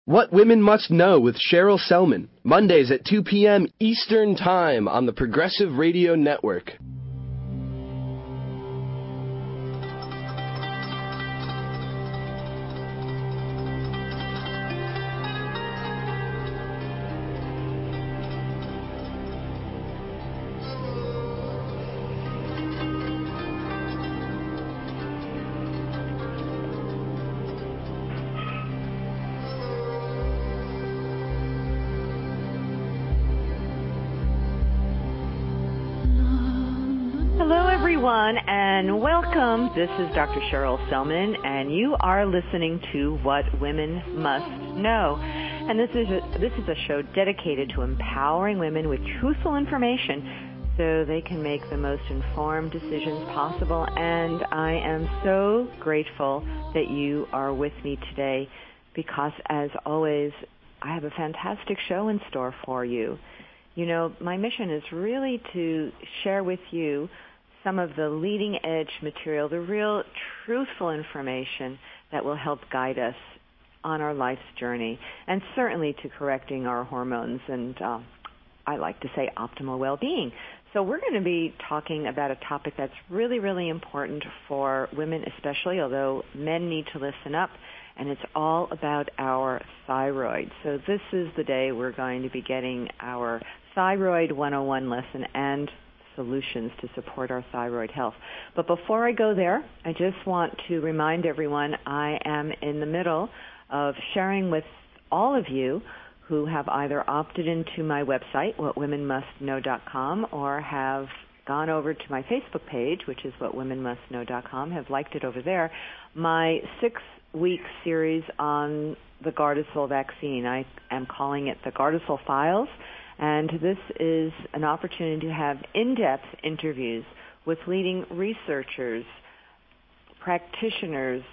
What Women Must Know with Cheryl Selman, Mondays at 2 p.m. Eastern Time on the Progressive Radio Network. And welcome. This is Dr. Cheryl Selman, and you are listening to What Women Must Know. And this is a show dedicated to empowering women with truthful information so they can make the most informed decisions possible. And I am so grateful that you are with me today because, as always, I have a fantastic show in store for you. You know, my mission is really to share with you some of the leading edge material, the real truthful information that will help guide us on our life's journey, and certainly to correcting our hormones and, I like to say, optimal well-being. So we're going to be talking about a topic that's really, really important for women especially, although men need to listen up, and it's all about our thyroid. So this is the day we're going to be getting our Thyroid 101 lesson and solutions to support our thyroid health. But before I go there, I just want to remind everyone I am in the middle of sharing with all of you who have either opted into my website, whatwomenmustknow.com, or have gone over to my Facebook page, which is whatwomenmustknow.com, have liked it over there, my 6-week series on the Gardasil vaccine. I am calling it the Gardasil Files. And this is an opportunity to have in-depth interviews with leading researchers, practitioners,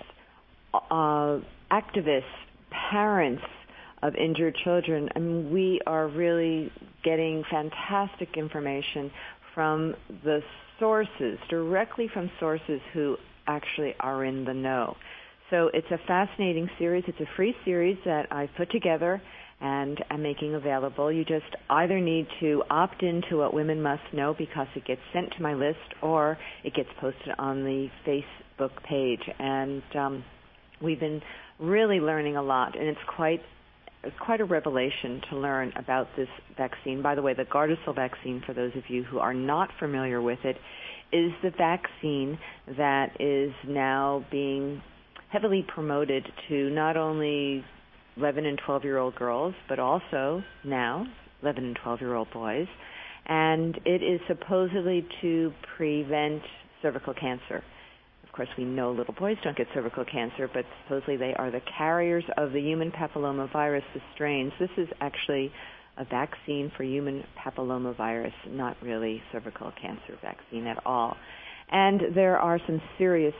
activists, parents of injured children. I mean, we are really getting fantastic information from the sources, directly from sources who actually are in the know. So it's a fascinating series. It's a free series that I've put together and I'm making available. You just either need to opt into What Women Must Know because it gets sent to my list, or it gets posted on the Facebook page. And we've been really learning a lot, and it's quite a revelation to learn about this vaccine. By the way, the Gardasil vaccine, for those of you who are not familiar with it, is the vaccine that is now being heavily promoted to not only 11 and 12-year-old girls, but also now 11 and 12-year-old boys. And it is supposedly to prevent cervical cancer. Of course, we know little boys don't get cervical cancer, but supposedly they are the carriers of the human papillomavirus, the strains. This is actually a vaccine for human papillomavirus, not really cervical cancer vaccine at all. And there are some serious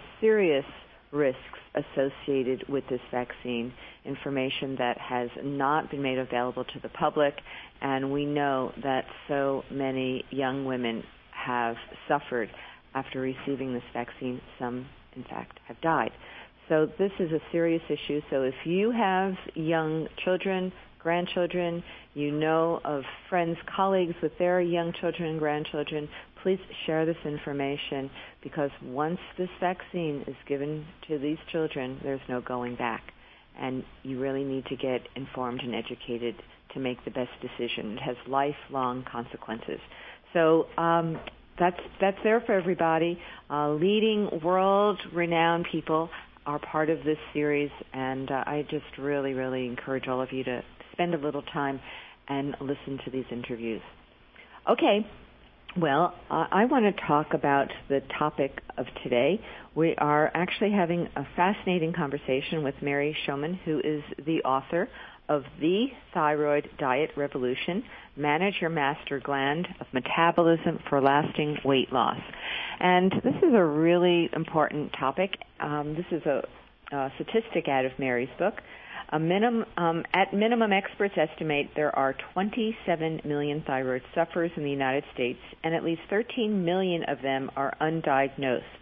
risks associated with this vaccine, information that has not been made available to the public, and we know that so many young women have suffered after receiving this vaccine. Some, in fact, have died. So this is a serious issue. So if you have young children, grandchildren, you know of friends, colleagues with their young children and grandchildren, please share this information, because once this vaccine is given to these children, there's no going back. And you really need to get informed and educated to make the best decision. It has lifelong consequences. So that's there for everybody. Leading world-renowned people are part of this series, and I just really, really encourage all of you to spend a little time and listen to these interviews. Okay. Well, I want to talk about the topic of today. We are actually having a fascinating conversation with Mary Shomon, who is the author of The Thyroid Diet Revolution, Manage Your Master Gland of Metabolism for Lasting Weight Loss. And this is a really important topic. This is a statistic out of Mary's book. At minimum, experts estimate there are 27 million thyroid sufferers in the United States, and at least 13 million of them are undiagnosed.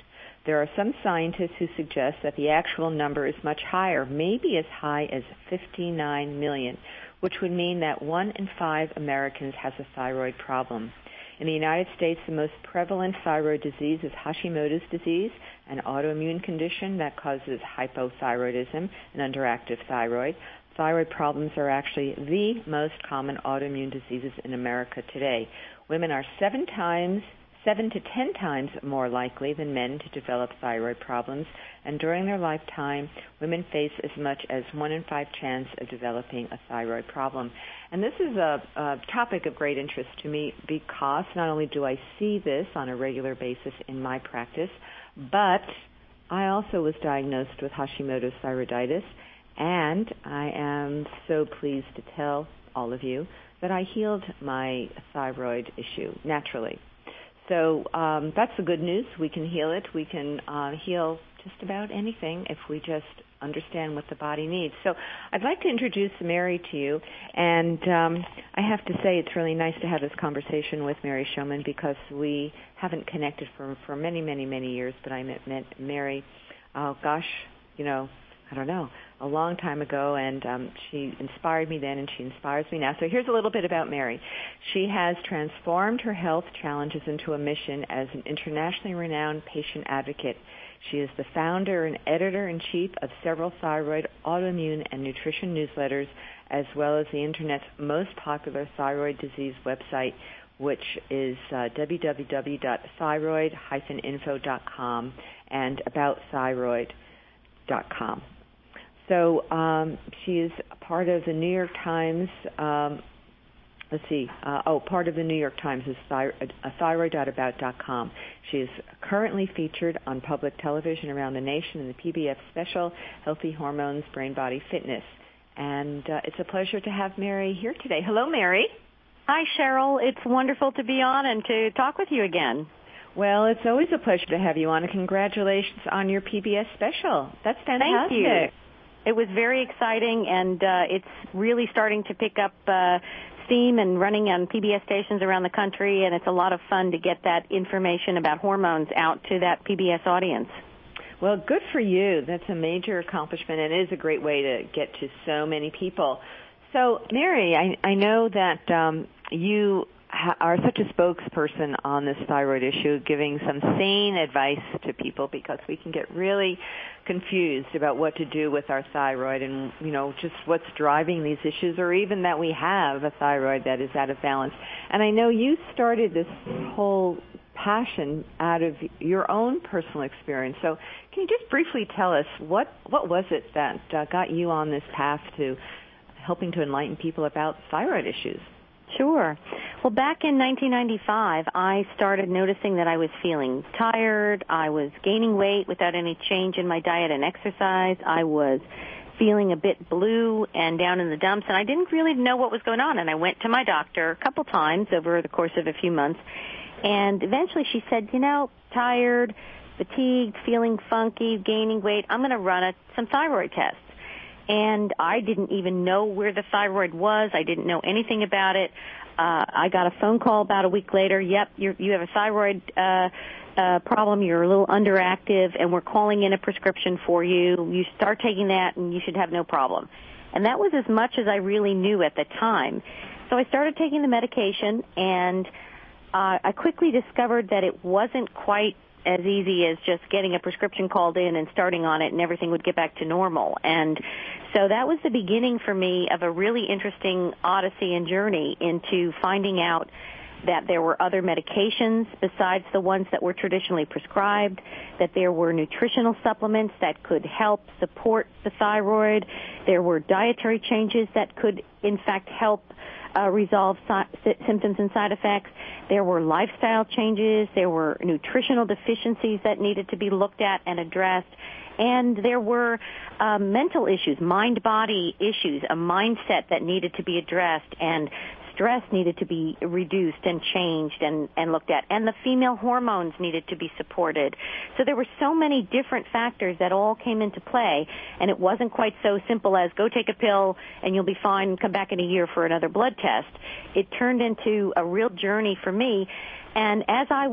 There are some scientists who suggest that the actual number is much higher, maybe as high as 59 million, which would mean that 1 in 5 Americans has a thyroid problem. In the United States, the most prevalent thyroid disease is Hashimoto's disease, an autoimmune condition that causes hypothyroidism, an underactive thyroid. Thyroid problems are actually the most common autoimmune diseases in America today. Women are 7 to 10 times more likely than men to develop thyroid problems, and during their lifetime, women face as much as 1 in 5 chance of developing a thyroid problem. And this is a topic of great interest to me because not only do I see this on a regular basis in my practice, but I also was diagnosed with Hashimoto's thyroiditis, and I am so pleased to tell all of you that I healed my thyroid issue naturally. So that's the good news. We can heal it. We can heal just about anything if we just understand what the body needs. So I'd like to introduce Mary to you. And I have to say it's really nice to have this conversation with Mary Shomon because we haven't connected for many, many, many years. But I met Mary, I don't know, a long time ago, and she inspired me then, and she inspires me now. So here's a little bit about Mary. She has transformed her health challenges into a mission as an internationally renowned patient advocate. She is the founder and editor-in-chief of several thyroid, autoimmune, and nutrition newsletters, as well as the Internet's most popular thyroid disease website, which is www.thyroid-info.com and aboutthyroid.com. So she is part of the New York Times. Part of the New York Times is thyroid.about.com. She is currently featured on public television around the nation in the PBS special Healthy Hormones, Brain Body Fitness. And it's a pleasure to have Mary here today. Hello, Mary. Hi, Cheryl. It's wonderful to be on and to talk with you again. Well, it's always a pleasure to have you on, and congratulations on your PBS special. That's fantastic. Thank you. It was very exciting, and it's really starting to pick up steam and running on PBS stations around the country, and it's a lot of fun to get that information about hormones out to that PBS audience. Well, good for you. That's a major accomplishment, and it is a great way to get to so many people. So, Mary, I know that you are such a spokesperson on this thyroid issue, giving some sane advice to people because we can get really confused about what to do with our thyroid and, just what's driving these issues, or even that we have a thyroid that is out of balance. And I know you started this whole passion out of your own personal experience. So can you just briefly tell us what was it that got you on this path to helping to enlighten people about thyroid issues? Sure. Well, back in 1995, I started noticing that I was feeling tired. I was gaining weight without any change in my diet and exercise. I was feeling a bit blue and down in the dumps, and I didn't really know what was going on. And I went to my doctor a couple times over the course of a few months, and eventually she said, tired, fatigued, feeling funky, gaining weight, I'm going to run some thyroid tests. And I didn't even know where the thyroid was. I didn't know anything about it. I got a phone call about a week later. Yep, you have a thyroid problem. You're a little underactive, and we're calling in a prescription for you. You start taking that, and you should have no problem. And that was as much as I really knew at the time. So I started taking the medication, and I quickly discovered that it wasn't quite as easy as just getting a prescription called in and starting on it and everything would get back to normal. And so that was the beginning for me of a really interesting odyssey and journey into finding out that there were other medications besides the ones that were traditionally prescribed, that there were nutritional supplements that could help support the thyroid. There were dietary changes that could, in fact, help resolve symptoms and side effects. There were lifestyle changes. There were nutritional deficiencies that needed to be looked at and addressed. And there were mental issues, mind-body issues, a mindset that needed to be addressed, and stress needed to be reduced and changed and looked at, and the female hormones needed to be supported. So there were so many different factors that all came into play, and it wasn't quite so simple as go take a pill and you'll be fine and come back in a year for another blood test. It turned into a real journey for me, and as I was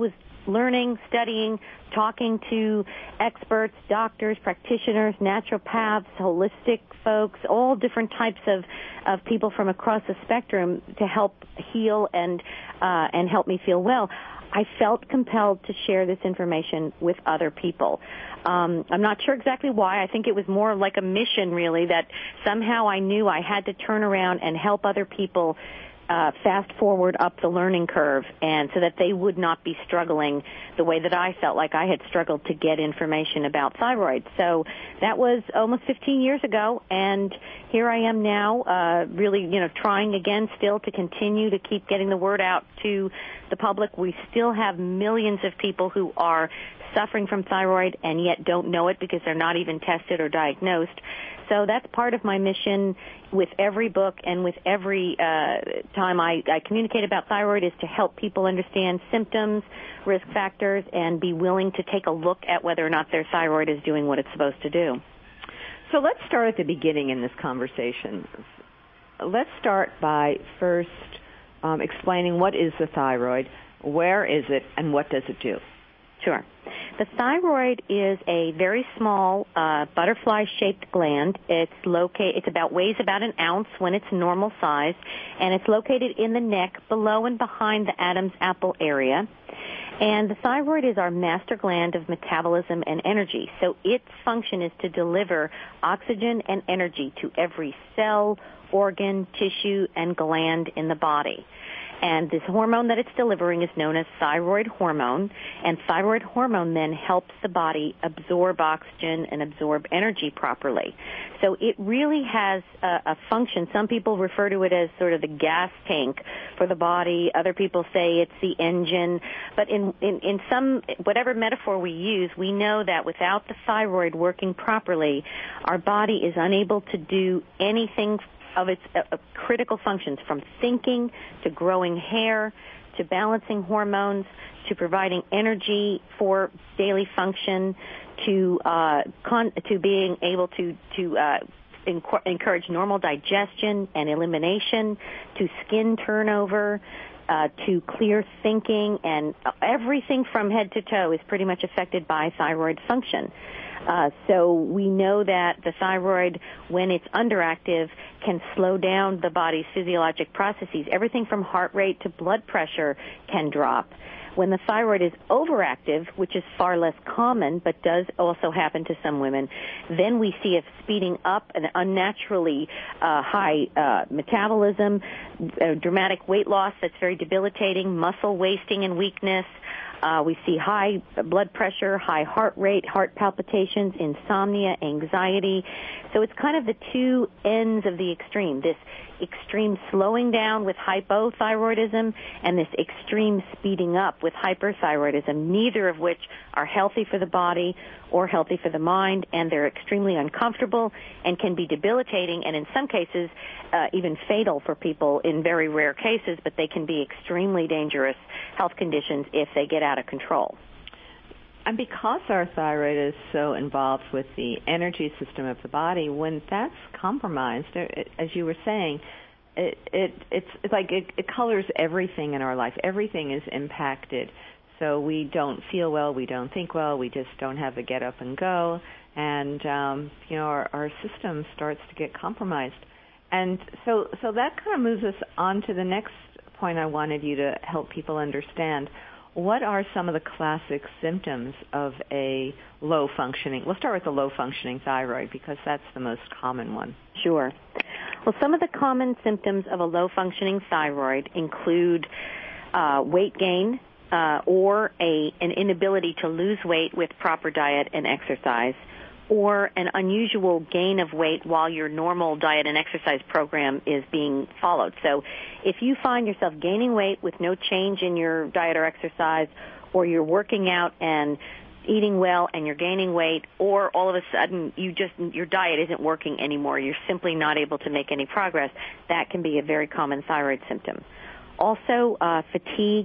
learning, studying, talking to experts, doctors, practitioners, naturopaths, holistic folks, all different types of people from across the spectrum to help heal and help me feel well, I felt compelled to share this information with other people. I'm not sure exactly why. I think it was more like a mission, really, that somehow I knew I had to turn around and help other people fast forward up the learning curve, and so that they would not be struggling the way that I felt like I had struggled to get information about thyroid. So that was almost 15 years ago, and here I am now, really, trying again still to continue to keep getting the word out to the public. We still have millions of people who are suffering from thyroid and yet don't know it because they're not even tested or diagnosed. So that's part of my mission with every book and with every time I communicate about thyroid, is to help people understand symptoms, risk factors, and be willing to take a look at whether or not their thyroid is doing what it's supposed to do. So let's start at the beginning in this conversation. Let's start by first explaining what is the thyroid, where is it, and what does it do? Sure. The thyroid is a very small butterfly-shaped gland. Weighs about an ounce when it's normal size, and it's located in the neck below and behind the Adam's apple area. And the thyroid is our master gland of metabolism and energy. So its function is to deliver oxygen and energy to every cell, organ, tissue, and gland in the body. And this hormone that it's delivering is known as thyroid hormone, and thyroid hormone then helps the body absorb oxygen and absorb energy properly. So it really has a function. Some people refer to it as sort of the gas tank for the body. Other people say it's the engine. But in some, whatever metaphor we use, we know that without the thyroid working properly, our body is unable to do anything of its critical functions, from thinking to growing hair to balancing hormones to providing energy for daily function to being able to encourage normal digestion and elimination, to skin turnover, to clear thinking, and everything from head to toe is pretty much affected by thyroid function. So we know that the thyroid, when it's underactive, can slow down the body's physiologic processes. Everything from heart rate to blood pressure can drop. When the thyroid is overactive, which is far less common but does also happen to some women, then we see a speeding up, an unnaturally high metabolism, dramatic weight loss that's very debilitating, muscle wasting and weakness. We see high blood pressure, high heart rate, heart palpitations, insomnia, anxiety. So it's kind of the two ends of the extreme, this extreme slowing down with hypothyroidism and this extreme speeding up with hyperthyroidism, neither of which are healthy for the body or healthy for the mind, and they're extremely uncomfortable and can be debilitating and in some cases even fatal for people in very rare cases, but they can be extremely dangerous health conditions if they get out of control. And because our thyroid is so involved with the energy system of the body, when that's compromised, as you were saying, it's like it colors everything in our life. Everything is impacted. So we don't feel well, we don't think well, we just don't have the get up and go, and our system starts to get compromised. And so that kind of moves us on to the next point I wanted you to help people understand. What are some of the classic symptoms of a low-functioning? We'll start with the low-functioning thyroid because that's the most common one. Sure. Well, some of the common symptoms of a low-functioning thyroid include weight gain or an inability to lose weight with proper diet and exercise, or an unusual gain of weight while your normal diet and exercise program is being followed. So if you find yourself gaining weight with no change in your diet or exercise, or you're working out and eating well and you're gaining weight, or all of a sudden your diet isn't working anymore, you're simply not able to make any progress, that can be a very common thyroid symptom. Also, fatigue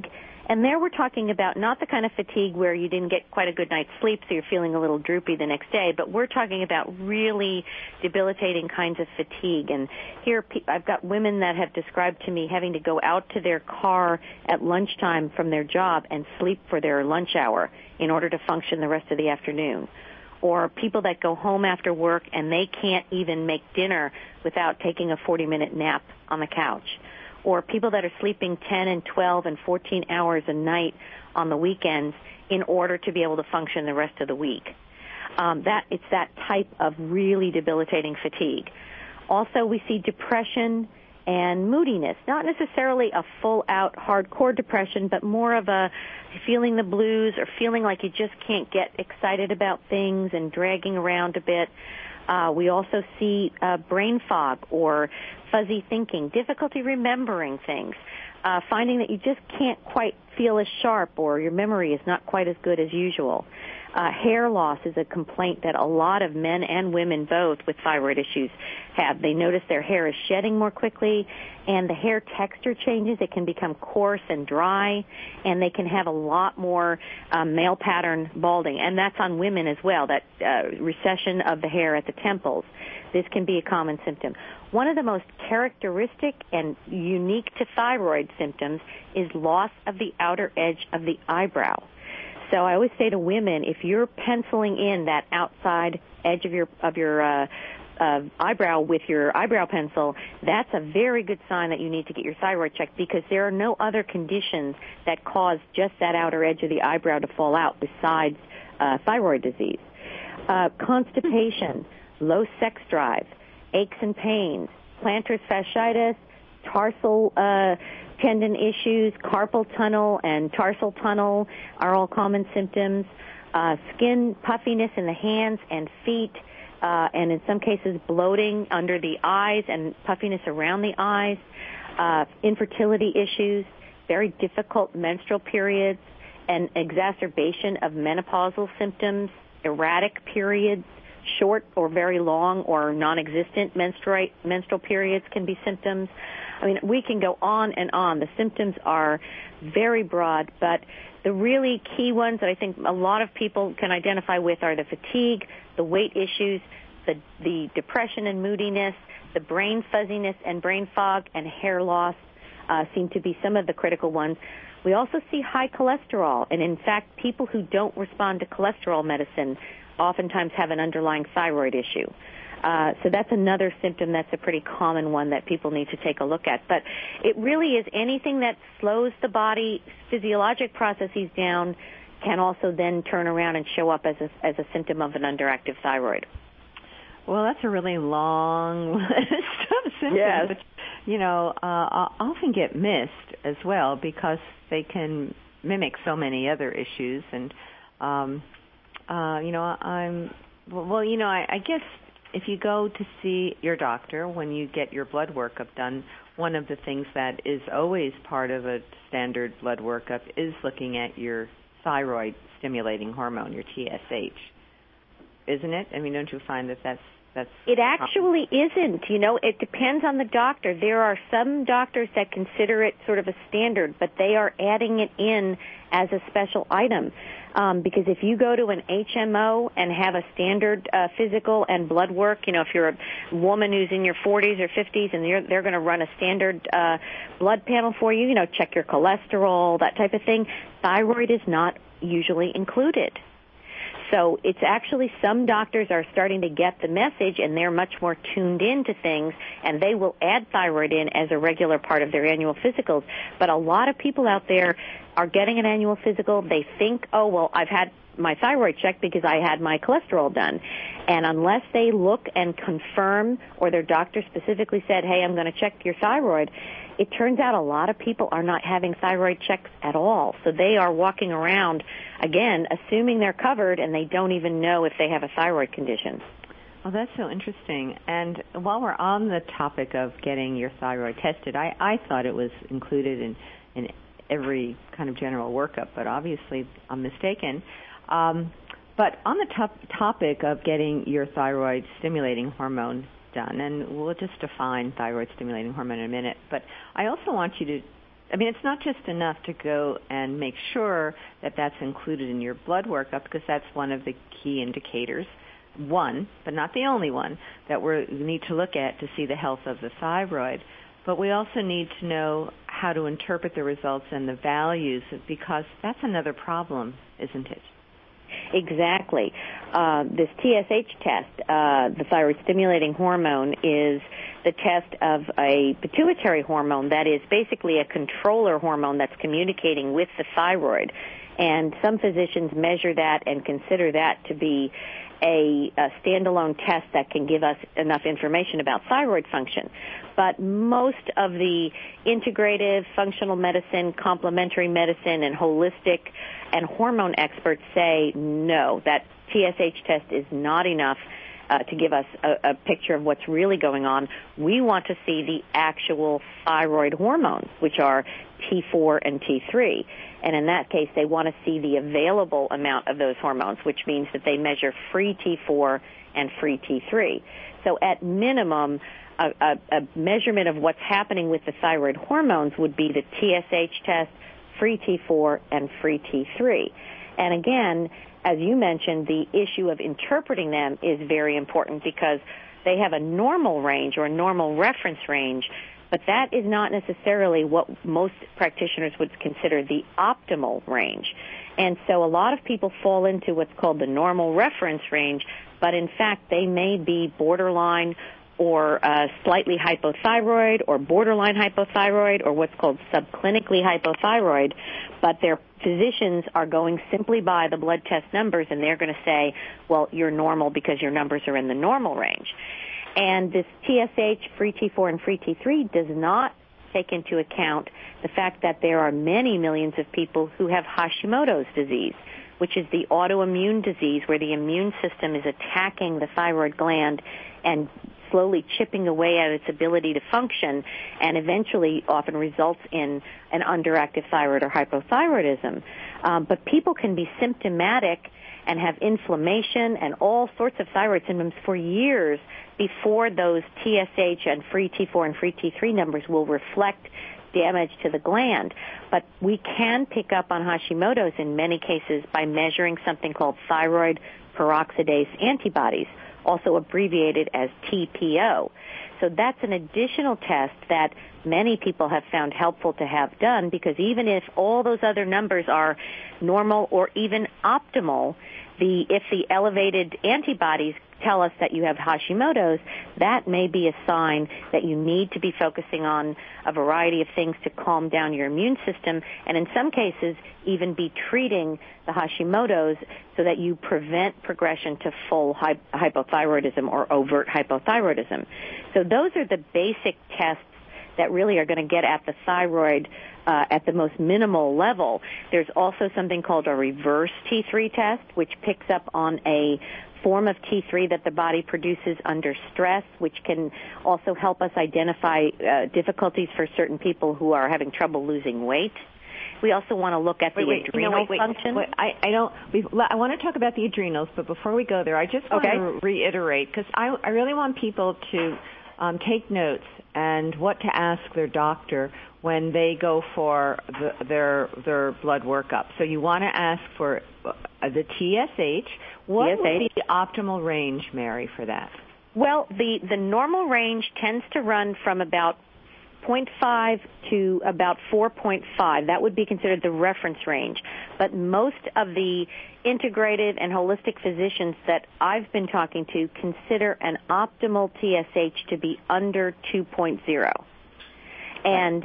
And there we're talking about not the kind of fatigue where you didn't get quite a good night's sleep, so you're feeling a little droopy the next day, but we're talking about really debilitating kinds of fatigue. And here I've got women that have described to me having to go out to their car at lunchtime from their job and sleep for their lunch hour in order to function the rest of the afternoon. Or people that go home after work and they can't even make dinner without taking a 40-minute nap on the couch. Or people that are sleeping 10 and 12 and 14 hours a night on the weekends in order to be able to function the rest of the week. It's that type of really debilitating fatigue. Also, we see depression and moodiness, not necessarily a full-out hardcore depression, but more of a feeling the blues or feeling like you just can't get excited about things and dragging around a bit. We also see brain fog or fuzzy thinking, difficulty remembering things, finding that you just can't quite feel as sharp or your memory is not quite as good as usual. Hair loss is a complaint that a lot of men and women both with thyroid issues have. They notice their hair is shedding more quickly, and the hair texture changes. It can become coarse and dry, and they can have a lot more male pattern balding, and that's on women as well, that recession of the hair at the temples. This can be a common symptom. One of the most characteristic and unique to thyroid symptoms is loss of the outer edge of the eyebrow. So I always say to women, if you're penciling in that outside edge of your eyebrow with your eyebrow pencil, that's a very good sign that you need to get your thyroid checked, because there are no other conditions that cause just that outer edge of the eyebrow to fall out besides thyroid disease. Constipation, low sex drive, aches and pains, plantar fasciitis, tarsal tendon issues, carpal tunnel and tarsal tunnel are all common symptoms. Skin puffiness in the hands and feet, and in some cases bloating under the eyes and puffiness around the eyes. Infertility issues, very difficult menstrual periods, and exacerbation of menopausal symptoms, erratic periods, short or very long or non-existent menstrual periods can be symptoms. I mean, we can go on and on. The symptoms are very broad, but the really key ones that I think a lot of people can identify with are the fatigue, the weight issues, the depression and moodiness, the brain fuzziness and brain fog, and hair loss seem to be some of the critical ones. We also see high cholesterol, and in fact, people who don't respond to cholesterol medicine oftentimes have an underlying thyroid issue. So that's another symptom that's a pretty common one that people need to take a look at. But it really is anything that slows the body physiologic processes down can also then turn around and show up as a symptom of an underactive thyroid. Well, that's a really long list of symptoms, yes. which, often get missed as well because they can mimic so many other issues. And, I guess if you go to see your doctor when you get your blood workup done, one of the things that is always part of a standard blood workup is looking at your thyroid stimulating hormone, your TSH. Isn't it? I mean, don't you find that that's It actually isn't. It depends on the doctor. There are some doctors that consider it sort of a standard, but they are adding it in as a special item. Because if you go to an HMO and have a standard physical and blood work, if you're a woman who's in your 40s or 50s and they're going to run a standard blood panel for you, check your cholesterol, that type of thing, thyroid is not usually included. So it's actually some doctors are starting to get the message, and they're much more tuned into things, and they will add thyroid in as a regular part of their annual physicals. But a lot of people out there are getting an annual physical. They think, oh, well, I've had my thyroid checked because I had my cholesterol done. And unless they look and confirm, or their doctor specifically said, hey, I'm going to check your thyroid, it turns out a lot of people are not having thyroid checks at all. So they are walking around, again, assuming they're covered, and they don't even know if they have a thyroid condition. Well, that's so interesting. And while we're on the topic of getting your thyroid tested, I thought it was included in every kind of general workup, but obviously I'm mistaken. But on the topic of getting your thyroid stimulating hormone done, and we'll just define thyroid stimulating hormone in a minute, but I also want you to I mean, it's not just enough to go and make sure that that's included in your blood workup, because that's one of the key indicators, one, but not the only one, that we need to look at to see the health of the thyroid. But we also need to know how to interpret the results and the values, because that's another problem, isn't it? Exactly. This TSH test, the thyroid stimulating hormone, is the test of a pituitary hormone that is basically a controller hormone that's communicating with the thyroid. And some physicians measure that and consider that to be a standalone test that can give us enough information about thyroid function. But most of the integrative, functional medicine, complementary medicine, and holistic and hormone experts say no, that TSH test is not enough to give us a picture of what's really going on. We want to see the actual thyroid hormones, which are T4 and T3. And in that case, they want to see the available amount of those hormones, which means that they measure free T4 and free T3. So at minimum, a measurement of what's happening with the thyroid hormones would be the TSH test, free T4, and free T3. And again, as you mentioned, the issue of interpreting them is very important, because they have a normal range or a normal reference range, but that is not necessarily what most practitioners would consider the optimal range. And so a lot of people fall into what's called the normal reference range, but in fact they may be borderline or slightly hypothyroid or borderline hypothyroid or what's called subclinically hypothyroid, but their physicians are going simply by the blood test numbers, and they're going to say, well, you're normal because your numbers are in the normal range. And this TSH, free T4, and free T3 does not take into account the fact that there are many millions of people who have Hashimoto's disease, which is the autoimmune disease where the immune system is attacking the thyroid gland and slowly chipping away at its ability to function, and eventually often results in an underactive thyroid or hypothyroidism. But people can be symptomatic and have inflammation and all sorts of thyroid symptoms for years before those TSH and free T4 and free T3 numbers will reflect damage to the gland. But we can pick up on Hashimoto's in many cases by measuring something called thyroid peroxidase antibodies, also abbreviated as TPO. So that's an additional test that many people have found helpful to have done, because even if all those other numbers are normal or even optimal, if the elevated antibodies tell us that you have Hashimoto's, that may be a sign that you need to be focusing on a variety of things to calm down your immune system, and in some cases even be treating the Hashimoto's so that you prevent progression to full hypothyroidism or overt hypothyroidism. So those are the basic tests that really are going to get at the thyroid at the most minimal level. There's also something called a reverse T3 test, which picks up on a form of T3 that the body produces under stress, which can also help us identify difficulties for certain people who are having trouble losing weight. We also want to look at the adrenal function. I want to talk about the adrenals, but before we go there, I just want to reiterate, because I really want people to take notes and what to ask their doctor when they go for their blood workup. So you want to ask for the TSH. What would be the optimal range, Mary, for that? Well, the normal range tends to run from about 0.5 to about 4.5. That would be considered the reference range. But most of the integrative and holistic physicians that I've been talking to consider an optimal TSH to be under 2.0. And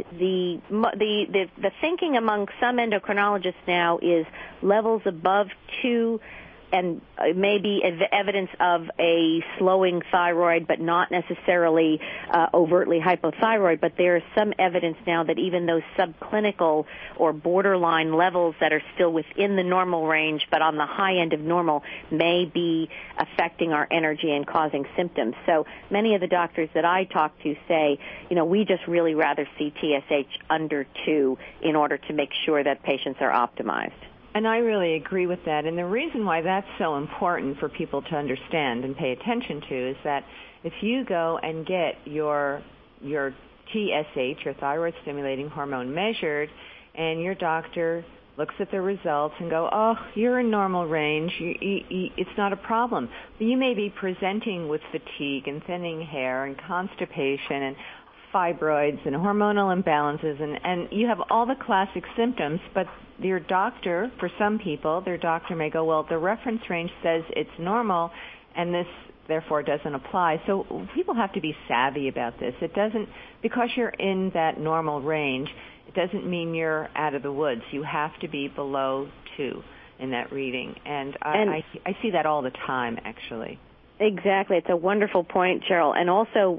the thinking among some endocrinologists now is levels above 2 and maybe evidence of a slowing thyroid, but not necessarily overtly hypothyroid. But there is some evidence now that even those subclinical or borderline levels that are still within the normal range, but on the high end of normal, may be affecting our energy and causing symptoms. So many of the doctors that I talk to say, we just really rather see TSH under 2 in order to make sure that patients are optimized. And I really agree with that. And the reason why that's so important for people to understand and pay attention to is that if you go and get your your TSH, your thyroid stimulating hormone, measured, and your doctor looks at the results and go, oh, you're in normal range, it's not a problem. But you may be presenting with fatigue and thinning hair and constipation and fibroids and hormonal imbalances, and you have all the classic symptoms, but your doctor, for some people, their doctor may go, well, the reference range says it's normal, and this therefore doesn't apply. So people have to be savvy about this. It doesn't, because you're in that normal range, it doesn't mean you're out of the woods. You have to be below 2 in that reading. And I see that all the time, actually. Exactly. It's a wonderful point, Cheryl. And also,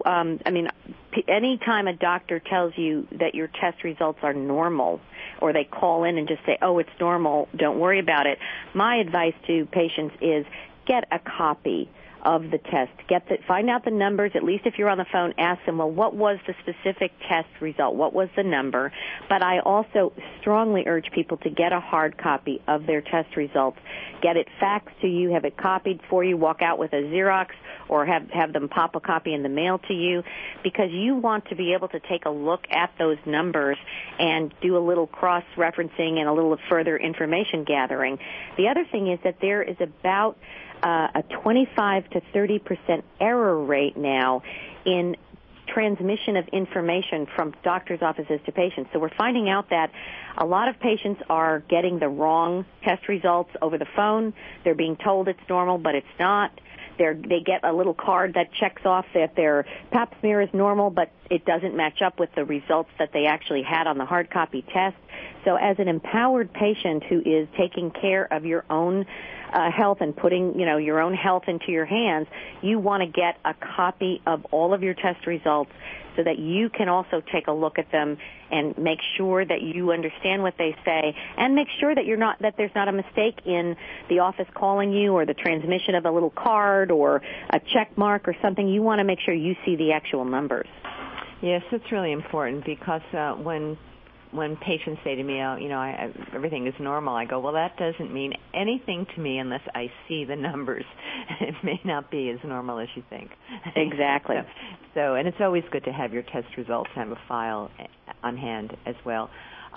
any time a doctor tells you that your test results are normal, or they call in and just say, oh, it's normal, don't worry about it, my advice to patients is get a copy of the test. Find out the numbers. At least if you're on the phone, ask them, well, what was the specific test result? What was the number? But I also strongly urge people to get a hard copy of their test results. Get it faxed to you, have it copied for you, walk out with a Xerox, or have them pop a copy in the mail to you, because you want to be able to take a look at those numbers and do a little cross-referencing and a little further information gathering. The other thing is that there is about a 25 to 30% error rate now in transmission of information from doctors' offices to patients. So we're finding out that a lot of patients are getting the wrong test results over the phone. They're being told it's normal, but it's not. They get a little card that checks off that their pap smear is normal, but it doesn't match up with the results that they actually had on the hard copy test. So as an empowered patient who is taking care of your own health and putting, your own health into your hands, you want to get a copy of all of your test results so that you can also take a look at them and make sure that you understand what they say, and make sure that there's not a mistake in the office calling you or the transmission of a little card or a check mark or something. You want to make sure you see the actual numbers. Yes, it's really important, because when patients say to me, everything is normal, I go, well, that doesn't mean anything to me unless I see the numbers. It may not be as normal as you think. Exactly. So, and it's always good to have your test results and have a file on hand as well.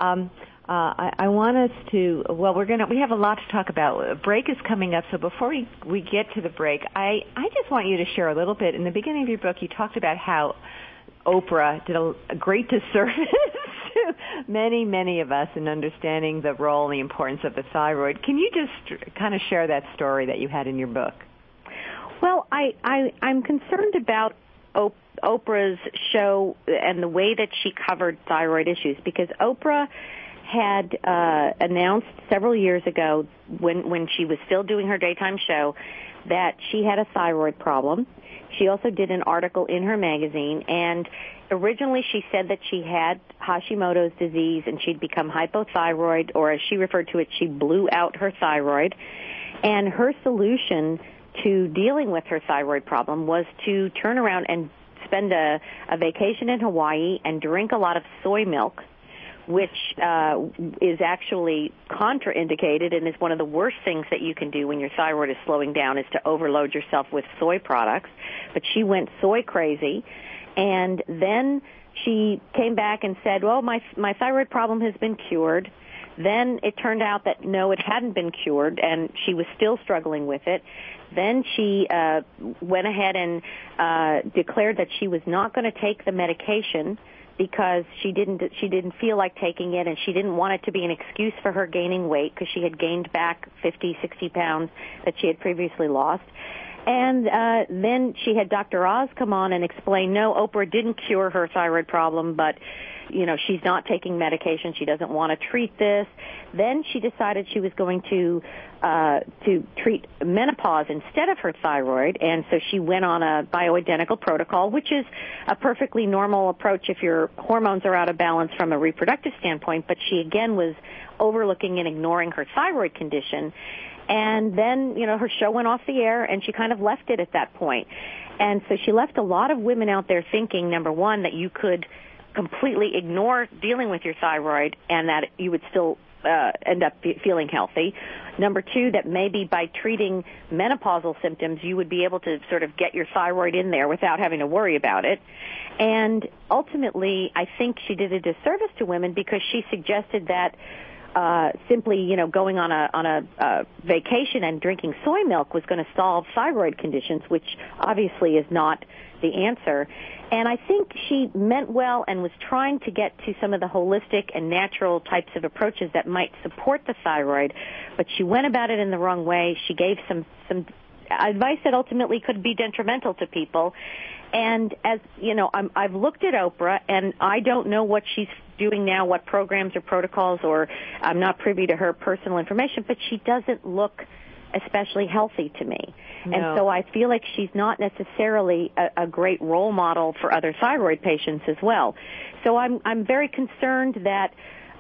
I want us to, we have a lot to talk about. A break is coming up, so before we get to the break, I just want you to share a little bit. In the beginning of your book, you talked about how Oprah did a great disservice to many of us in understanding the role and the importance of the thyroid. Can you just kind of share that story that you had in your book? Well, I'm concerned about Oprah's show and the way that she covered thyroid issues, because Oprah had announced several years ago, when she was still doing her daytime show, that she had a thyroid problem. She also did an article in her magazine, and originally she said that she had Hashimoto's disease and she'd become hypothyroid, or as she referred to it, she blew out her thyroid. And her solution to dealing with her thyroid problem was to turn around and spend a vacation in Hawaii and drink a lot of soy milk, which is actually contraindicated and is one of the worst things that you can do when your thyroid is slowing down, is to overload yourself with soy products. But she went soy crazy, and then she came back and said, well, my thyroid problem has been cured. Then it turned out that, no, it hadn't been cured, and she was still struggling with it. Then she went ahead and declared that she was not going to take the medication because she didn't feel like taking it, and she didn't want it to be an excuse for her gaining weight, because she had gained back 50, 60 pounds that she had previously lost. And then she had Dr. Oz come on and explain, no, Oprah didn't cure her thyroid problem, but she's not taking medication. She doesn't want to treat this. Then she decided she was going to treat menopause instead of her thyroid, and so she went on a bioidentical protocol, which is a perfectly normal approach if your hormones are out of balance from a reproductive standpoint, but she again was overlooking and ignoring her thyroid condition. And then, her show went off the air, and she kind of left it at that point. And so she left a lot of women out there thinking, number one, that you could completely ignore dealing with your thyroid and that you would still end up feeling healthy. Number two, that maybe by treating menopausal symptoms, you would be able to sort of get your thyroid in there without having to worry about it. And ultimately, I think she did a disservice to women because she suggested that simply, going on a vacation and drinking soy milk was going to solve thyroid conditions, which obviously is not the answer. And I think she meant well and was trying to get to some of the holistic and natural types of approaches that might support the thyroid, but she went about it in the wrong way. She gave some advice that ultimately could be detrimental to people. And as you know, I've looked at Oprah, and I don't know what she's doing now, what programs or protocols, or I'm not privy to her personal information, but she doesn't look especially healthy to me. No. And so I feel like she's not necessarily a great role model for other thyroid patients as well. So I'm very concerned that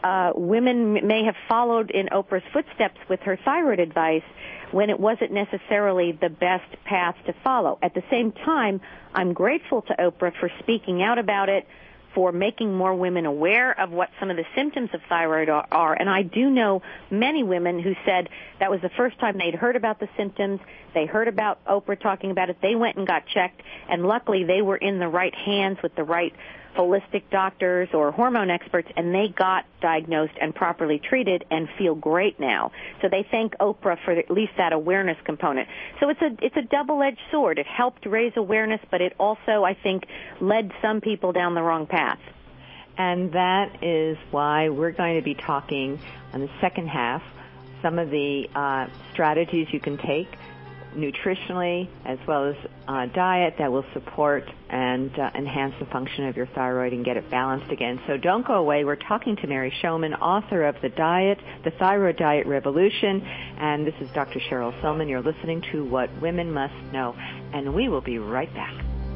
women may have followed in Oprah's footsteps with her thyroid advice when it wasn't necessarily the best path to follow. At the same time, I'm grateful to Oprah for speaking out about it, for making more women aware of what some of the symptoms of thyroid are. And I do know many women who said that was the first time they'd heard about the symptoms. They heard about Oprah talking about it. They went and got checked, and luckily they were in the right hands with the right holistic doctors or hormone experts, and they got diagnosed and properly treated and feel great now. So they thank Oprah for at least that awareness component. So it's a double-edged sword. It helped raise awareness, but it also, I think, led some people down the wrong path. And that is why we're going to be talking on the second half some of the strategies you can take nutritionally as well as diet that will support and enhance the function of your thyroid and get it balanced again. So don't go away. We're talking to Mary Shomon, author of The Thyroid Diet Revolution, and this is Dr. Cheryl Selman. You're listening to What Women Must Know, and we will be right back.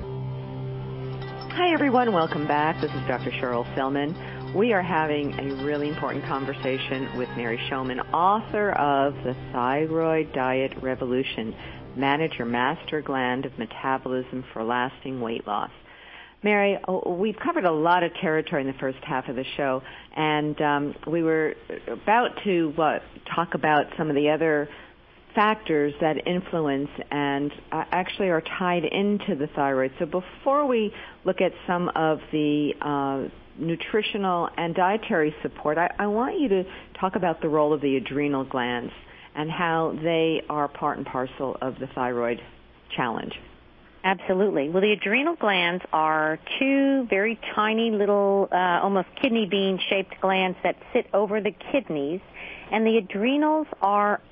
Hi, everyone. Welcome back. This is Dr. Cheryl Selman. We are having a really important conversation with Mary Shomon, author of The Thyroid Diet Revolution, Manage Your Master Gland of Metabolism for Lasting Weight Loss. Mary, we've covered a lot of territory in the first half of the show, and we were about to talk about some of the other factors that influence and actually are tied into the thyroid. So before we look at some of the nutritional and dietary support, I want you to talk about the role of the adrenal glands and how they are part and parcel of the thyroid challenge. Absolutely. Well, the adrenal glands are two very tiny little, almost kidney bean-shaped glands that sit over the kidneys, and the adrenals are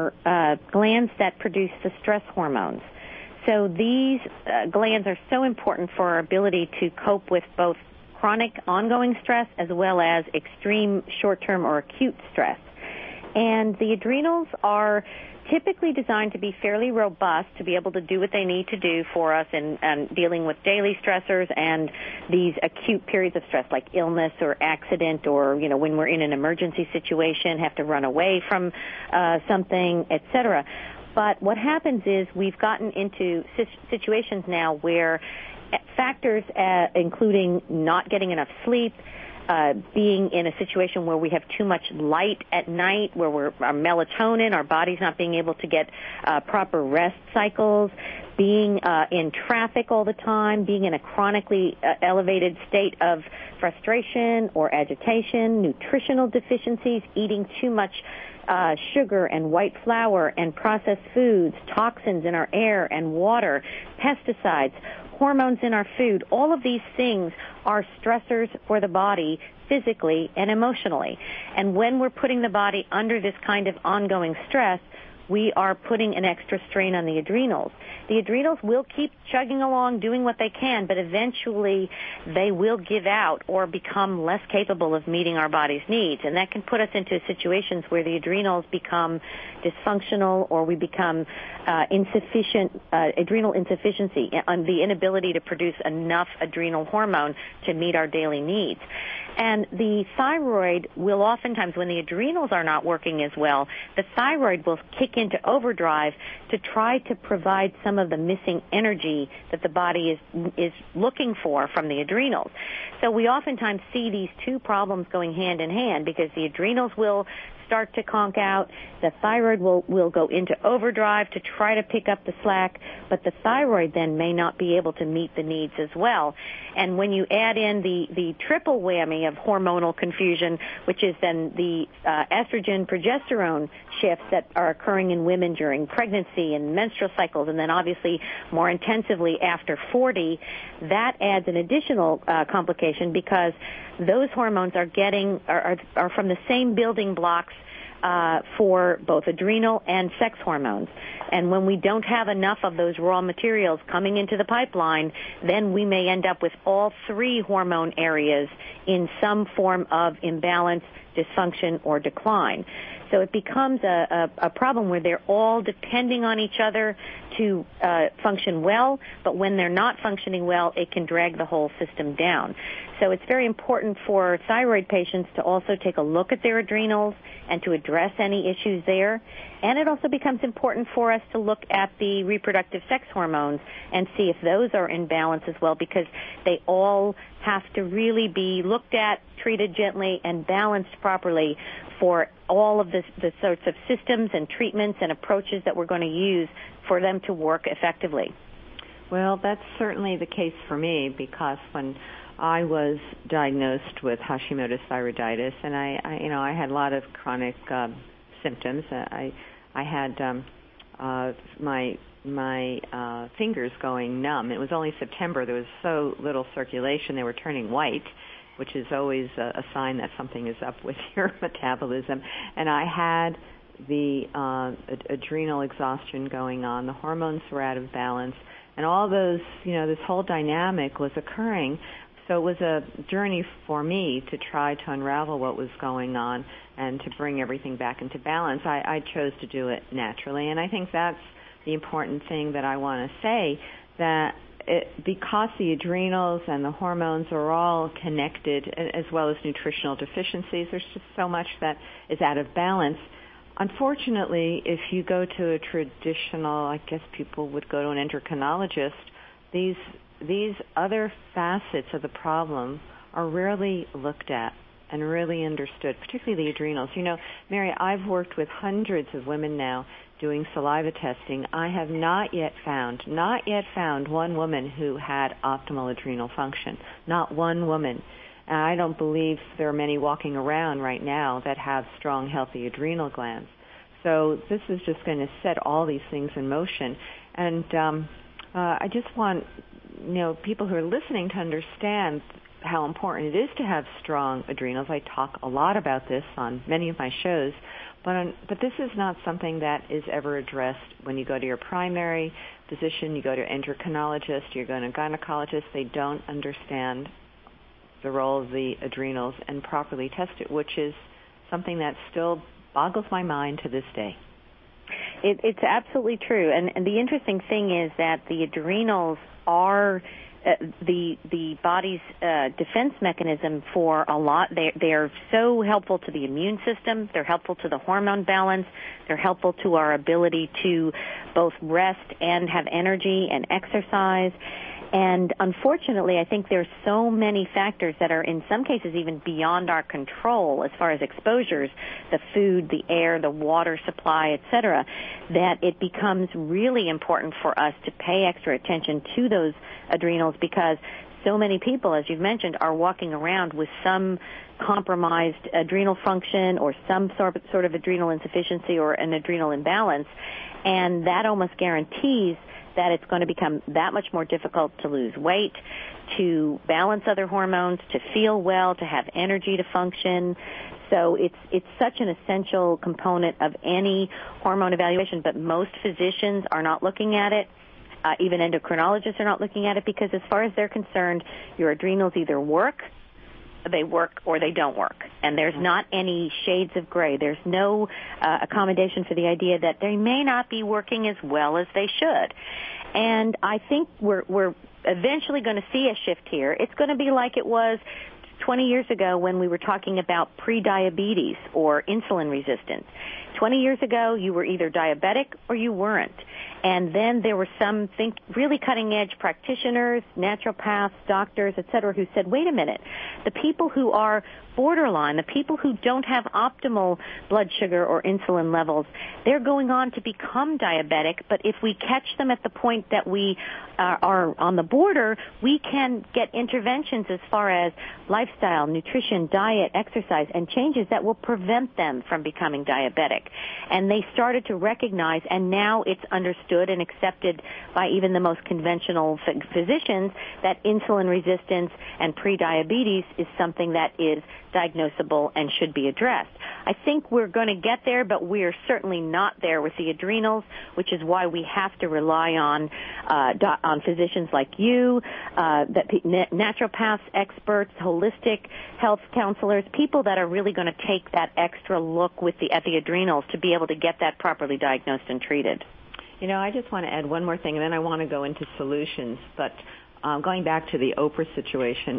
glands that produce the stress hormones. So these glands are so important for our ability to cope with both chronic ongoing stress as well as extreme short-term or acute stress. And the adrenals are typically designed to be fairly robust to be able to do what they need to do for us in dealing with daily stressors and these acute periods of stress like illness or accident or, when we're in an emergency situation, have to run away from something, etc. But what happens is we've gotten into situations now where factors including not getting enough sleep, being in a situation where we have too much light at night, where our melatonin, our body's not being able to get proper rest cycles, being in traffic all the time, being in a chronically elevated state of frustration or agitation, nutritional deficiencies, eating too much sugar and white flour and processed foods, toxins in our air and water, pesticides, hormones in our food. All of these things are stressors for the body physically and emotionally. And when we're putting the body under this kind of ongoing stress, we are putting an extra strain on the adrenals. The adrenals will keep chugging along, doing what they can, but eventually they will give out or become less capable of meeting our body's needs. And that can put us into situations where the adrenals become dysfunctional or we become insufficient, adrenal insufficiency, the inability to produce enough adrenal hormone to meet our daily needs. And the thyroid will oftentimes, when the adrenals are not working as well, the thyroid will kick kick into overdrive to try to provide some of the missing energy that the body is looking for from the adrenals. So we oftentimes see these two problems going hand in hand, because the adrenals will start to conk out, the thyroid will go into overdrive to try to pick up the slack, but the thyroid then may not be able to meet the needs as well. And when you add in the triple whammy of hormonal confusion, which is then the estrogen progesterone shifts that are occurring in women during pregnancy and menstrual cycles, and then obviously more intensively after 40, that adds an additional complication, because those hormones are from the same building blocks for both adrenal and sex hormones. And when we don't have enough of those raw materials coming into the pipeline, then we may end up with all three hormone areas in some form of imbalance, dysfunction, or decline. So it becomes a problem where they're all depending on each other to function well, but when they're not functioning well, it can drag the whole system down. So it's very important for thyroid patients to also take a look at their adrenals and to address any issues there. And it also becomes important for us to look at the reproductive sex hormones and see if those are in balance as well, because they all have to really be looked at, treated gently, and balanced properly for all of the sorts of systems and treatments and approaches that we're going to use for them to work effectively. Well, that's certainly the case for me, because when I was diagnosed with Hashimoto's thyroiditis, and I had a lot of chronic symptoms. I had my fingers going numb. It was only September. There was so little circulation; they were turning white, which is always a sign that something is up with your metabolism. And I had the adrenal exhaustion going on. The hormones were out of balance, and all those, this whole dynamic was occurring. So it was a journey for me to try to unravel what was going on and to bring everything back into balance. I chose to do it naturally, and I think that's the important thing that I want to say, that because the adrenals and the hormones are all connected, as well as nutritional deficiencies, there's just so much that is out of balance. Unfortunately, if you go to a traditional, I guess people would go to an endocrinologist, these other facets of the problem are rarely looked at and really understood, particularly the adrenals. Mary, I've worked with hundreds of women now doing saliva testing. I have not yet found one woman who had optimal adrenal function. Not one woman. And I don't believe there are many walking around right now that have strong, healthy adrenal glands. So this is just going to set all these things in motion. And I just want people who are listening to understand how important it is to have strong adrenals. I talk a lot about this on many of my shows, but this is not something that is ever addressed when you go to your primary physician, you go to your endocrinologist, you go to a gynecologist. They don't understand the role of the adrenals and properly test it, which is something that still boggles my mind to this day. It's absolutely true. And the interesting thing is that the adrenals are the body's defense mechanism for a lot. They are so helpful to the immune system. They're helpful to the hormone balance. They're helpful to our ability to both rest and have energy and exercise. And unfortunately, I think there's so many factors that are in some cases even beyond our control as far as exposures, the food, the air, the water supply, etc., that it becomes really important for us to pay extra attention to those adrenals, because so many people, as you've mentioned, are walking around with some compromised adrenal function or some sort of adrenal insufficiency or an adrenal imbalance, and that almost guarantees that it's going to become that much more difficult to lose weight, to balance other hormones, to feel well, to have energy to function. So it's such an essential component of any hormone evaluation, but most physicians are not looking at it. Even endocrinologists are not looking at it, because as far as they're concerned, your adrenals either work, they work, or they don't work. And there's not any shades of gray. There's no accommodation for the idea that they may not be working as well as they should. And I think we're eventually going to see a shift here. It's going to be like it was 20 years ago when we were talking about pre-diabetes or insulin resistance. 20 years ago, you were either diabetic or you weren't. And then there were some really cutting-edge practitioners, naturopaths, doctors, et cetera, who said, wait a minute, the people who are borderline, the people who don't have optimal blood sugar or insulin levels, they're going on to become diabetic, but if we catch them at the point that we are on the border, we can get interventions as far as lifestyle, nutrition, diet, exercise, and changes that will prevent them from becoming diabetic. And they started to recognize, and now it's understood and accepted by even the most conventional physicians, that insulin resistance and prediabetes is something that is diagnosable and should be addressed. I think we're going to get there, but we're certainly not there with the adrenals, which is why we have to rely on physicians like you, naturopaths, experts, holistic health counselors, people that are really going to take that extra look at the adrenals to be able to get that properly diagnosed and treated. You know, I just want to add one more thing, and then I want to go into solutions. But going back to the Oprah situation,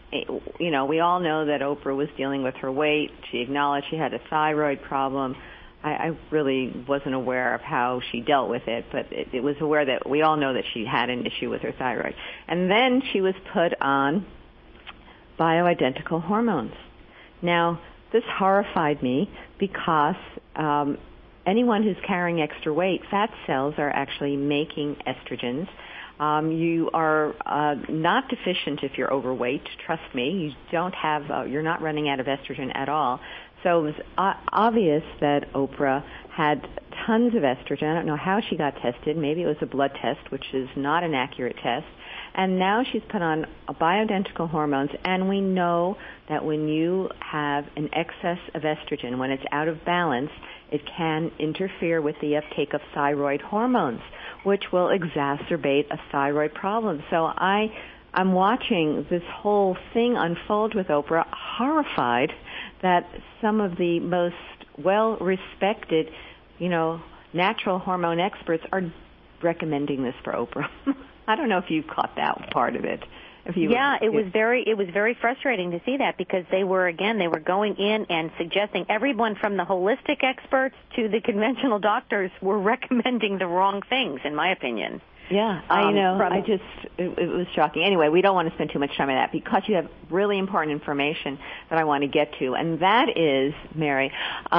we all know that Oprah was dealing with her weight. She acknowledged she had a thyroid problem. I really wasn't aware of how she dealt with it, but it was aware that we all know that she had an issue with her thyroid. And then she was put on bioidentical hormones. Now, this horrified me because anyone who's carrying extra weight, fat cells are actually making estrogens. You are not deficient if you're overweight. Trust me, you don't have. You're not running out of estrogen at all. So it was obvious that Oprah had tons of estrogen. I don't know how she got tested. Maybe it was a blood test, which is not an accurate test. And now she's put on bioidentical hormones, and we know that when you have an excess of estrogen, when it's out of balance, it can interfere with the uptake of thyroid hormones, which will exacerbate a thyroid problem. So I'm watching this whole thing unfold with Oprah, horrified that some of the most well-respected, natural hormone experts are recommending this for Oprah. I don't know if you caught that part of it. It was very frustrating to see that, because they were going in and suggesting, everyone from the holistic experts to the conventional doctors were recommending the wrong things, in my opinion. Yeah, I know. It was shocking. Anyway, we don't want to spend too much time on that, because you have really important information that I want to get to, and that is, Mary,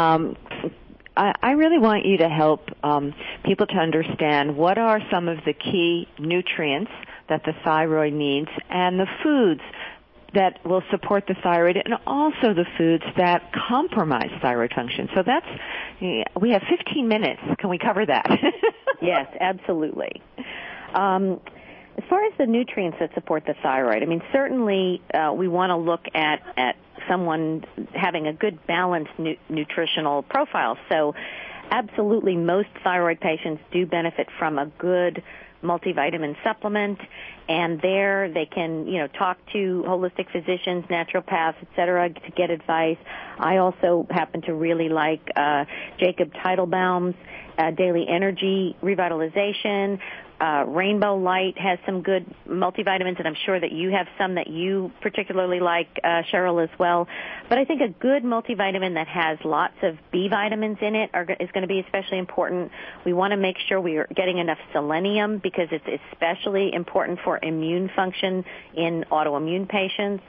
I really want you to help people to understand what are some of the key nutrients that the thyroid needs, and the foods that will support the thyroid, and also the foods that compromise thyroid function. So we have 15 minutes. Can we cover that? Yes, absolutely. As far as the nutrients that support the thyroid, certainly we want to look at someone having a good balanced nutritional profile. So absolutely most thyroid patients do benefit from a good multivitamin supplement, and there they can, talk to holistic physicians, naturopaths, et cetera, to get advice. I also happen to really like Jacob Teitelbaum's Daily Energy Revitalization. Rainbow Light has some good multivitamins, and I'm sure that you have some that you particularly like, Cheryl, as well. But I think a good multivitamin that has lots of B vitamins in it is going to be especially important. We want to make sure we are getting enough selenium, because it's especially important for immune function in autoimmune patients.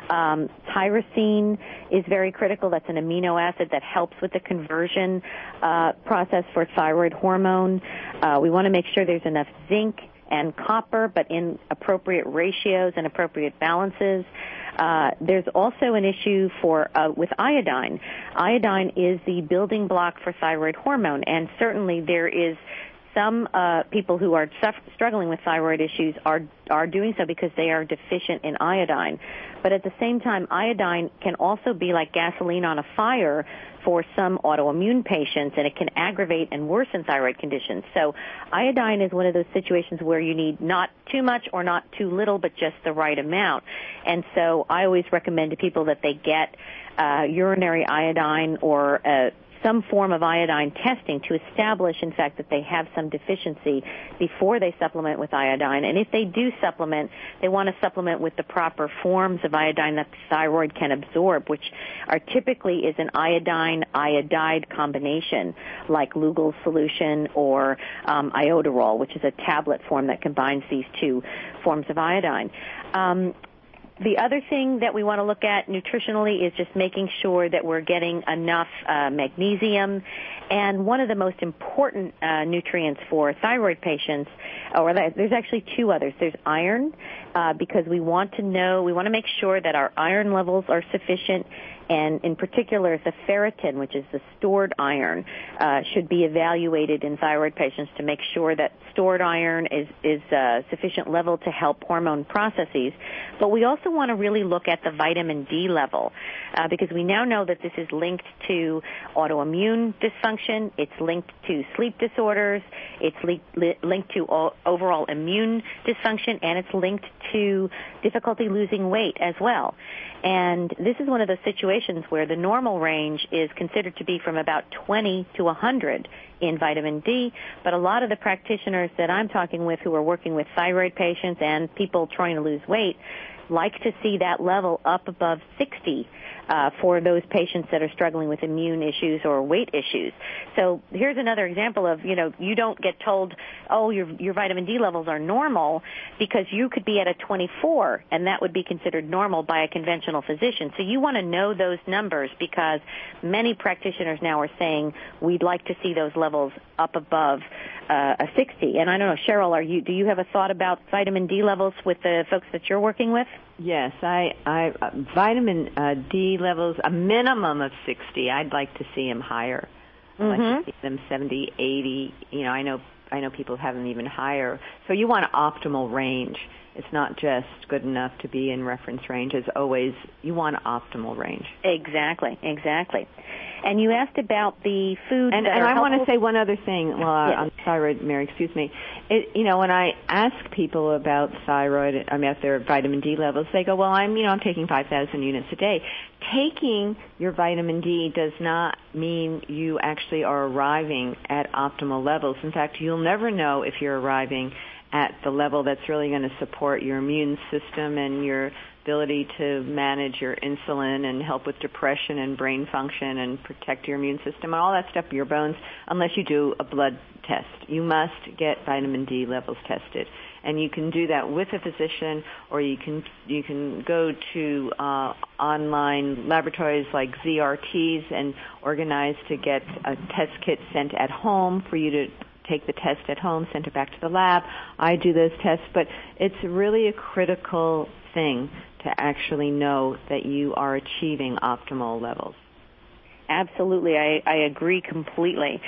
Tyrosine is very critical. That's an amino acid that helps with the conversion process for thyroid hormone. We want to make sure there's enough zinc and copper, but in appropriate ratios and appropriate balances. There's also an issue with iodine. Iodine is the building block for thyroid hormone, and certainly there is some people who are struggling with thyroid issues are doing so because they are deficient in iodine. But at the same time, iodine can also be like gasoline on a fire for some autoimmune patients, and it can aggravate and worsen thyroid conditions. So iodine is one of those situations where you need not too much or not too little, but just the right amount. And so I always recommend to people that they get urinary iodine or some form of iodine testing to establish, in fact, that they have some deficiency before they supplement with iodine. And if they do supplement, they want to supplement with the proper forms of iodine that the thyroid can absorb, which are typically is an iodine-iodide combination, like Lugol's solution or iodoral, which is a tablet form that combines these two forms of iodine. The other thing that we want to look at nutritionally is just making sure that we're getting enough magnesium. And one of the most important nutrients for thyroid patients, or there's actually two others. There's iron, because we want to make sure that our iron levels are sufficient. And in particular, the ferritin, which is the stored iron, should be evaluated in thyroid patients to make sure that stored iron is sufficient level to help hormone processes. But we also want to really look at the vitamin D level, because we now know that this is linked to autoimmune dysfunction, it's linked to sleep disorders, it's linked to overall immune dysfunction, and it's linked to difficulty losing weight as well. And this is one of those situations where the normal range is considered to be from about 20 to 100 in vitamin D, but a lot of the practitioners that I'm talking with who are working with thyroid patients and people trying to lose weight like to see that level up above 60 for those patients that are struggling with immune issues or weight issues. So here's another example of, you don't get told, oh, your vitamin D levels are normal, because you could be at a 24, and that would be considered normal by a conventional physician. So you want to know those numbers, because many practitioners now are saying we'd like to see those levels up above a 60. And I don't know, Cheryl, do you have a thought about vitamin D levels with the folks that you're working with? Yes, I vitamin D levels, a minimum of 60. I'd like to see them higher. I'd like to see them 70, 80. I know people have them even higher. So you want an optimal range. It's not just good enough to be in reference range. As always, you want an optimal range. Exactly. And you asked about the foods and I want to say one other thing on thyroid, Mary, excuse me. When I ask people about thyroid, about their vitamin D levels, they go, well, I'm taking 5,000 units a day. Taking your vitamin D does not mean you actually are arriving at optimal levels. In fact, you'll never know if you're arriving at the level that's really going to support your immune system and your ability to manage your insulin and help with depression and brain function and protect your immune system and all that stuff, your bones, unless you do a blood test. You must get vitamin D levels tested. And you can do that with a physician, or you can go to online laboratories like ZRTs and organize to get a test kit sent at home for you to take the test at home, send it back to the lab. I do those tests, but it's really a critical thing to actually know that you are achieving optimal levels. Absolutely, I agree completely.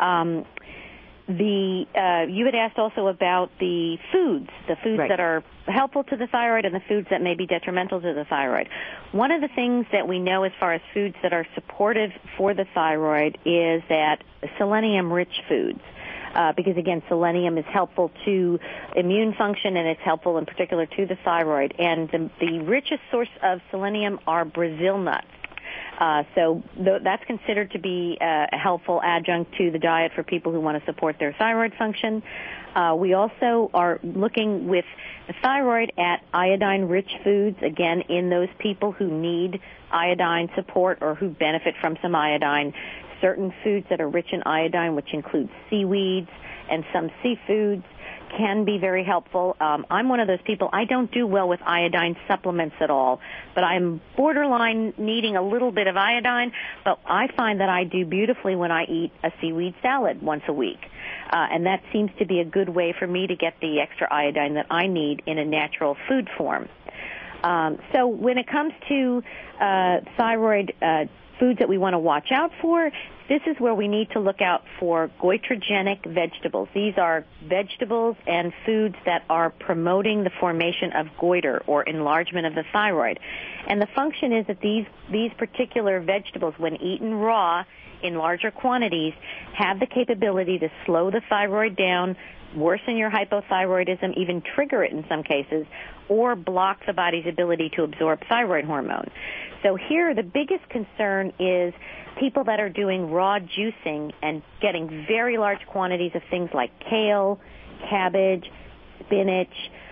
You had asked also about the foods right, that are helpful to the thyroid and the foods that may be detrimental to the thyroid. One of the things that we know as far as foods that are supportive for the thyroid is that selenium-rich foods. Because, again, selenium is helpful to immune function, and it's helpful in particular to the thyroid. And the richest source of selenium are Brazil nuts. So that's considered to be a helpful adjunct to the diet for people who want to support their thyroid function. We also are looking with the thyroid at iodine-rich foods, again, in those people who need iodine support or who benefit from some iodine. Certain foods that are rich in iodine, which include seaweeds and some seafoods, can be very helpful. I'm one of those people, I don't do well with iodine supplements at all, but I'm borderline needing a little bit of iodine, but I find that I do beautifully when I eat a seaweed salad once a week. And that seems to be a good way for me to get the extra iodine that I need in a natural food form. So when it comes to thyroid foods that we want to watch out for, this is where we need to look out for goitrogenic vegetables. These are vegetables and foods that are promoting the formation of goiter or enlargement of the thyroid. And the function is that these particular vegetables, when eaten raw in larger quantities, have the capability to slow the thyroid down, worsen your hypothyroidism, even trigger it in some cases, or block the body's ability to absorb thyroid hormone. So here, the biggest concern is people that are doing raw juicing and getting very large quantities of things like kale, cabbage, spinach,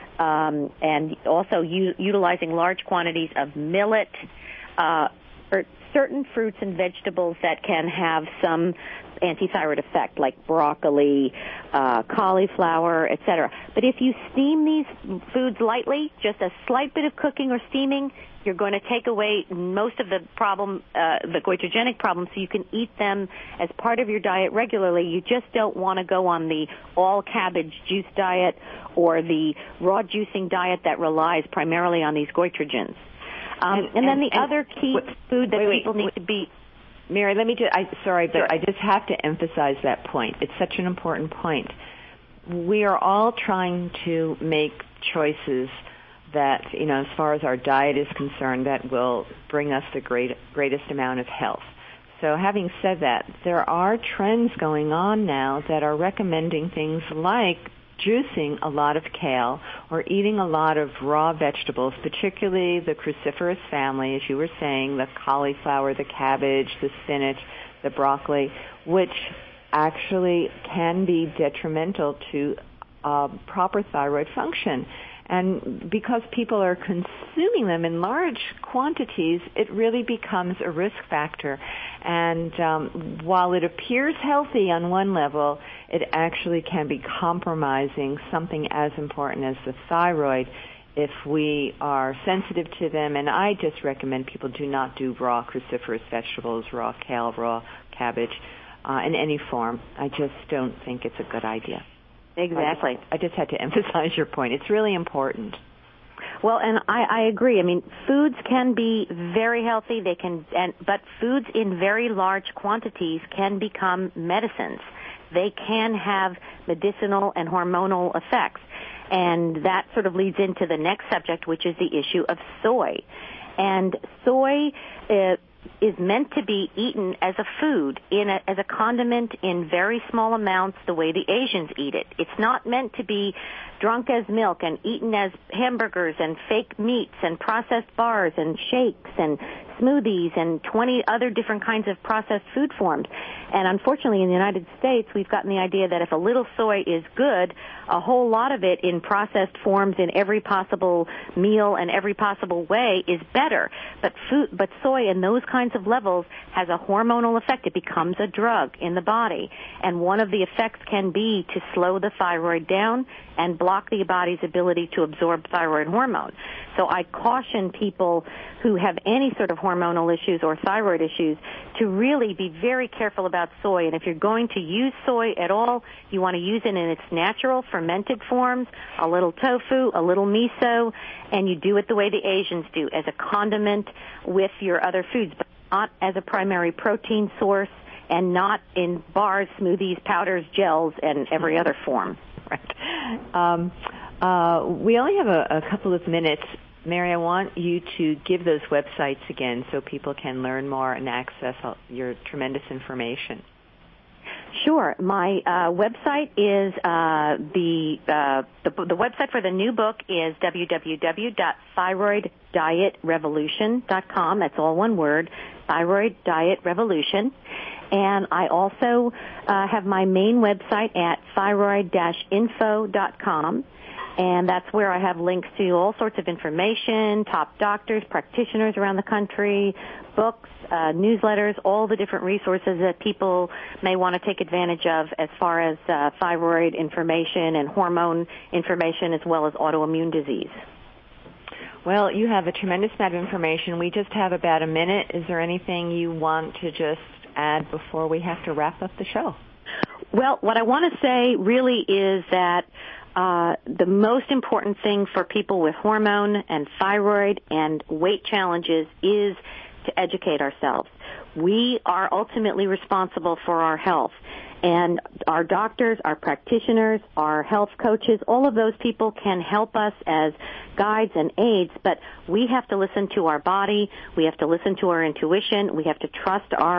and also utilizing large quantities of millet, or certain fruits and vegetables that can have some antithyroid effect, like broccoli, cauliflower, etc. But if you steam these foods lightly, just a slight bit of cooking or steaming, you're going to take away most of the problem, the goitrogenic problem, so you can eat them as part of your diet regularly. You just don't want to go on the all-cabbage juice diet or the raw juicing diet that relies primarily on these goitrogens. And then the other key food that people need to be... Mary, let me just, I just have to emphasize that point. It's such an important point. We are all trying to make choices that, as far as our diet is concerned, that will bring us the greatest amount of health. So having said that, there are trends going on now that are recommending things like juicing a lot of kale or eating a lot of raw vegetables, particularly the cruciferous family, as you were saying, the cauliflower, the cabbage, the spinach, the broccoli, which actually can be detrimental to proper thyroid function. And because people are consuming them in large quantities, it really becomes a risk factor. And while it appears healthy on one level, it actually can be compromising something as important as the thyroid if we are sensitive to them. And I just recommend people do not do raw cruciferous vegetables, raw kale, raw cabbage in any form. I just don't think it's a good idea. Exactly. I just had to emphasize your point. It's really important. Well, and I agree. I mean, foods can be very healthy. But foods in very large quantities can become medicines. They can have medicinal and hormonal effects. And that sort of leads into the next subject, which is the issue of soy. And soy is meant to be eaten as a food, as a condiment in very small amounts, the way the Asians eat it. It's not meant to be drunk as milk and eaten as hamburgers and fake meats and processed bars and shakes and smoothies and 20 other different kinds of processed food forms. And unfortunately, in the United States, we've gotten the idea that if a little soy is good, a whole lot of it in processed forms in every possible meal and every possible way is better. But soy in those kinds of levels has a hormonal effect. It becomes a drug in the body. And one of the effects can be to slow the thyroid down and block the body's ability to absorb thyroid hormone. So I caution people who have any sort of hormonal issues or thyroid issues to really be very careful about soy. And if you're going to use soy at all, you want to use it in its natural fermented forms, a little tofu, a little miso, and you do it the way the Asians do, as a condiment with your other foods, but not as a primary protein source and not in bars, smoothies, powders, gels, and every other form. Right. We only have a couple of minutes. Mary, I want you to give those websites again so people can learn more and access your tremendous information. Sure. My website is the website for the new book is www.thyroiddietrevolution.com. That's all one word, Thyroid Diet Revolution. And I also have my main website at thyroid-info.com. And that's where I have links to all sorts of information, top doctors, practitioners around the country, books, newsletters, all the different resources that people may want to take advantage of as far as thyroid information and hormone information as well as autoimmune disease. Well, you have a tremendous amount of information. We just have about a minute. Is there anything you want to just add before we have to wrap up the show? Well, what I want to say really is that the most important thing for people with hormone and thyroid and weight challenges is to educate ourselves. We are ultimately responsible for our health. And our doctors, our practitioners, our health coaches, all of those people can help us as guides and aids, but we have to listen to our body. We have to listen to our intuition. We have to trust our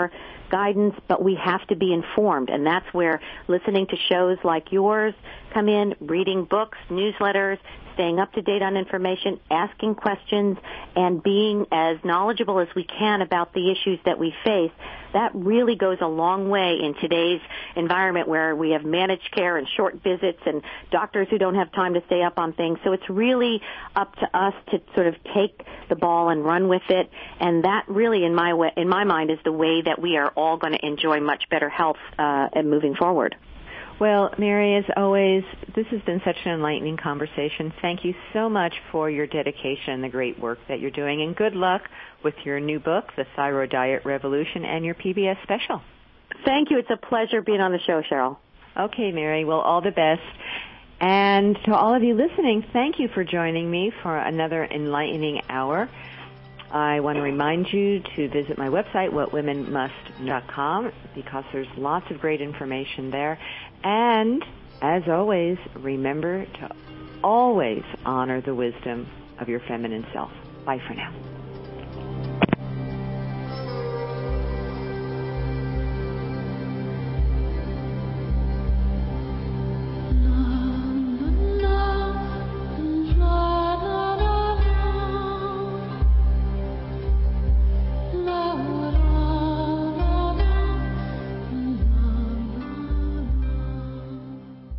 guidance, but we have to be informed, and that's where listening to shows like yours come in, reading books, newsletters, staying up to date on information, asking questions, and being as knowledgeable as we can about the issues that we face. That really goes a long way in today's environment where we have managed care and short visits and doctors who don't have time to stay up on things. So it's really up to us to sort of take the ball and run with it. And that really, in my mind, is the way that we are all going to enjoy much better health and moving forward. Well, Mary, as always, this has been such an enlightening conversation. Thank you so much for your dedication and the great work that you're doing, and good luck with your new book, The Thyroid Diet Revolution, and your PBS special. Thank you. It's a pleasure being on the show, Cheryl. Okay, Mary. Well, all the best. And to all of you listening, thank you for joining me for another enlightening hour. I want to remind you to visit my website, whatwomenmust.com, because there's lots of great information there. And, as always, remember to always honor the wisdom of your feminine self. Bye for now.